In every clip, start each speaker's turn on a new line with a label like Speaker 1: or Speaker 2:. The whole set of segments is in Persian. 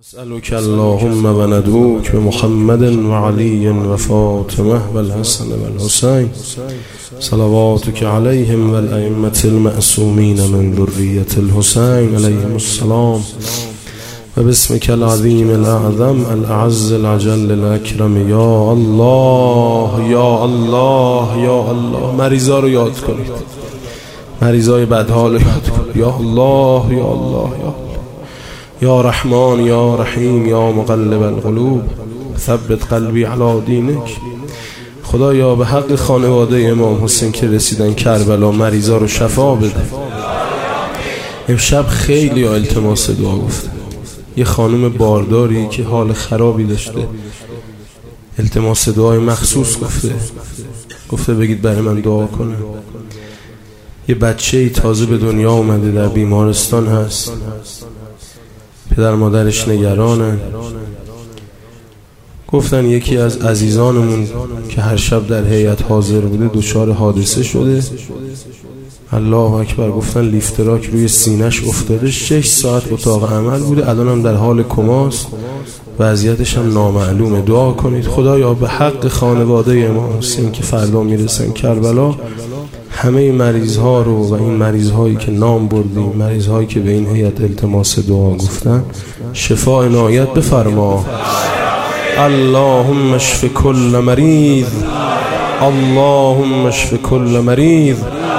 Speaker 1: نسألك اللهم وندعوك بمحمد وعلي وفاطمة والحسن والحسين صلواتك عليهم والأئمة المعصومين من ذرية الحسين عليهم السلام وباسمك العظيم الأعظم الأعز الأجل الأكرم یا الله یا الله یا الله. مریضا رو یاد کنید، مریضای بدحال رو یاد کنید. یا الله یا الله یا الله. یا رحمان یا رحیم یا مقلب القلوب ثبت قلبی علی دینک. خدایا به حق خانواده امام حسین که رسیدن کربلا مریضا رو شفا بده. امشب خیلی التماس دعا گفته. یه خانم بارداری که حال خرابی داشته التماس دعای مخصوص گفته بگید برای من دعا کنه. یه بچه‌ای تازه به دنیا اومده در بیمارستان هست، پدر مادرش نگرانن. گفتن یکی از عزیزانمون که هر شب در هیئت حاضر بوده دچار حادثه شده. الله اکبر. گفتن لیفتراک روی سینه‌اش افتاده، 6 ساعت اتاق عمل بوده، الان هم در حال کماست، وضعیتش هم نامعلومه. دعا کنید خدایا به حق خانواده امام حسین که فردا میرسن کربلا همه مریض ها رو و این مریض هایی که نام بردیم، مریض هایی که به این هیئت التماس دعا گفتن شفا عنایت بفرما. اللهم اشف کل مریض، اللهم اشف کل مریض،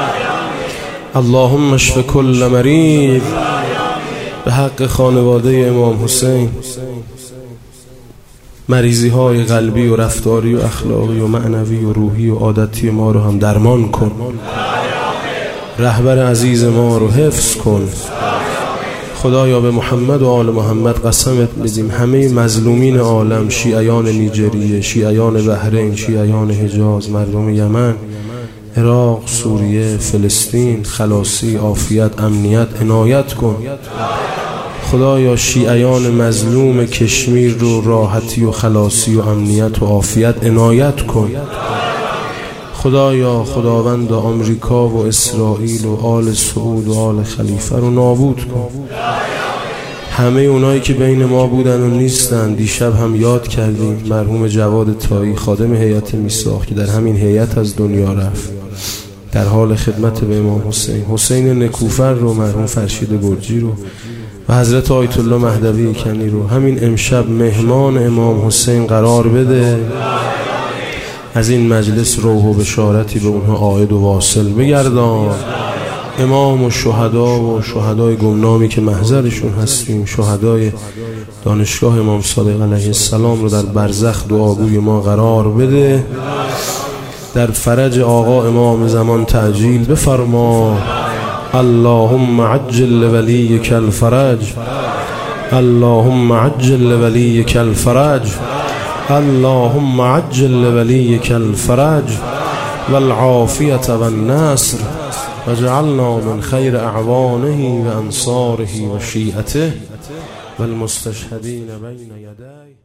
Speaker 1: اللهم اشف کل مریض. به حق خانواده امام حسین مریضی های قلبی و رفتاری و اخلاقی و معنوی و روحی و عادتی ما رو هم درمان کن. رهبر عزیز ما رو حفظ کن. خدایا به محمد و آل محمد قسمت بدیم همه مظلومین عالم، شیعیان نیجریه، شیعیان بحرین، شیعیان حجاز، مردم یمن، عراق، سوریه، فلسطین، خلاصی، عافیت، امنیت عنایت کن. خدایا شیعیان مظلوم کشمیر رو راحتی و خلاصی و امنیت و عافیت عنایت کن. خدایا خداوند آمریکا و اسرائیل و آل سعود و آل خلیفه رو نابود کن. همه اونایی که بین ما بودن و نیستن دیشب هم یاد کردیم. مرحوم جواد طایی خادم هیئت میثاق که در همین هیئت از دنیا رفت در حال خدمت به امام حسین، حسین نکوفر رو، مرحوم فرشید گرجی رو و حضرت آیت الله مهدوی کنی رو همین امشب مهمان امام حسین قرار بده. از این مجلس روح و بشارتی به اونها عائد و واصل بگردان. امام و شهدا و شهدای گمنامی که محضرشون هستیم، شهدای دانشگاه امام صادق علیه السلام رو در برزخ دعاگوی ما قرار بده. در فرج آقا امام زمان تعجیل بفرما. اللهم عجل لولیک الفرج، اللهم عجل لولیک الفرج، اللهم عجل لولیک الفرج والعافیة والنصر وجعلنا من خیر اعوانه و انصاره و شیعته والمستشهدین بین یدیه.